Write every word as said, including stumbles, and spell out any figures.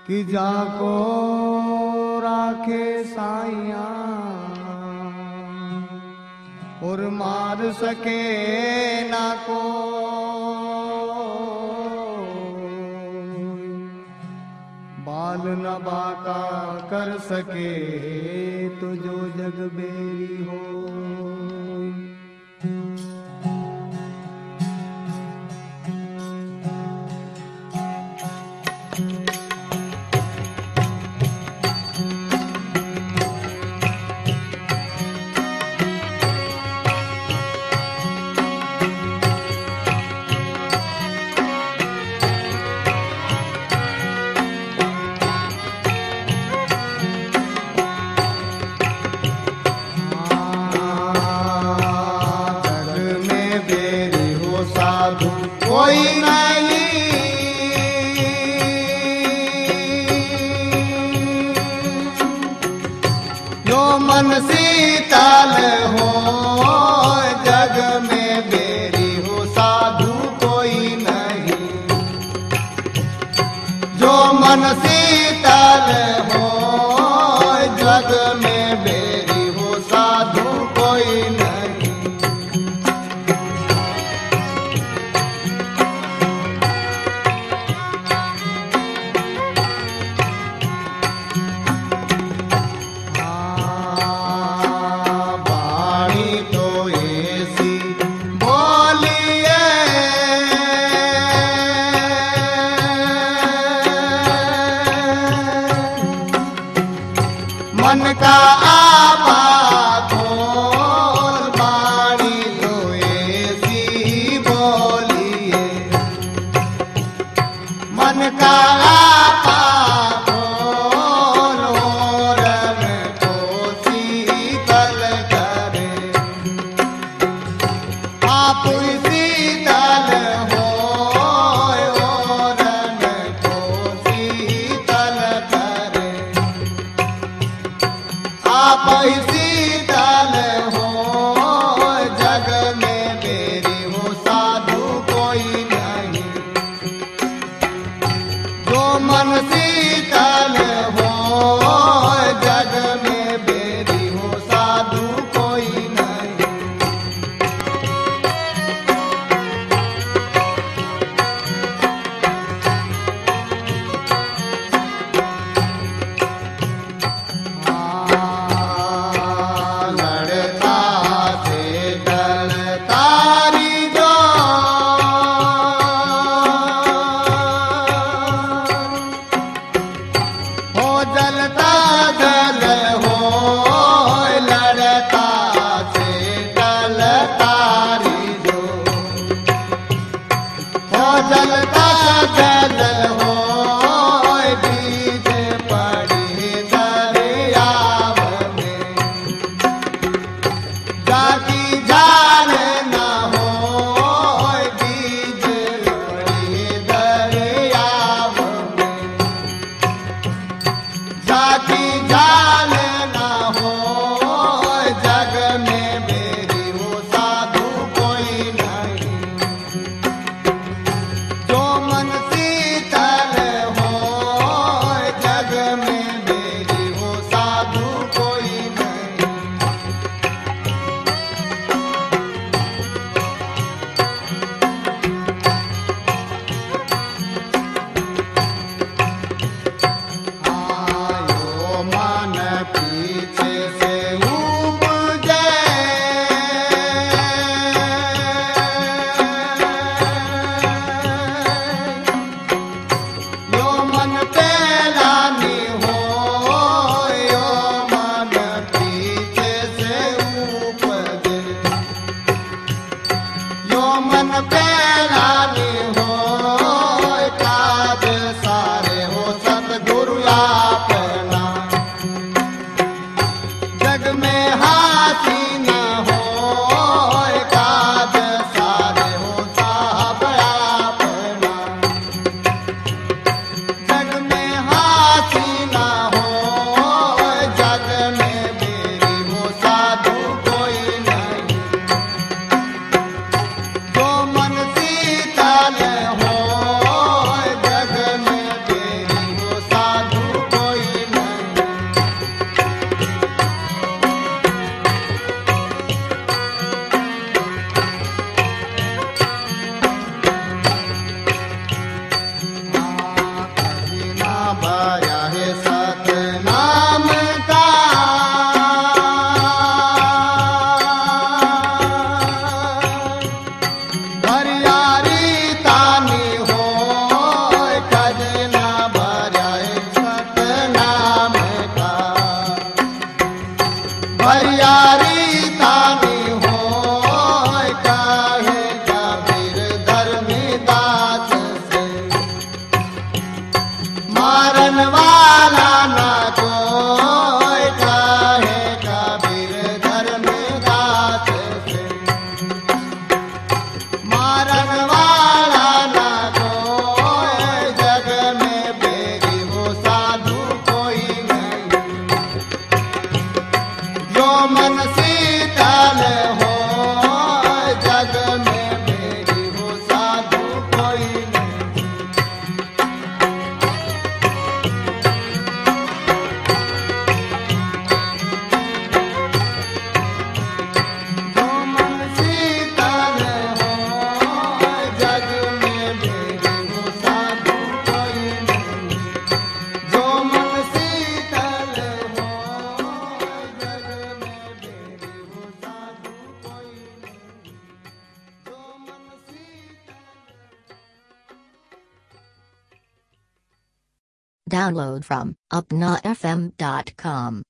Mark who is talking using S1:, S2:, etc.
S1: कि जाको राखे साइया और मार सके ना को बाल न बाका कर सके तो जो जग बेरी हो। कोई नहीं जो मन शीतल हो जग में बेरी हो साधु कोई नहीं। जो मन शीतल हो जग में बेरी हो साधु कोई नहीं। मन का आपा खोल बाणी तो ऐसी बोलिए। मन का आपा खोल ओरन को शीतल करे। आप शीतल हो ओरन को शीतल करे। आप शीतल हो जग में बेरी हो साधु कोई नहीं। जो मन शीतल हो जग में बेरी हो साधु कोई नहीं। जलता जल हो लड़ता से टल तारी जो हो जलता जल हो बीज पड़ी दरियाव में। जाती जान न हो बीज पड़ी दरियाव में। जाति जाल ना हो जग में बेरी हो साधु कोई नहीं। जो
S2: Download from upna f m dot com.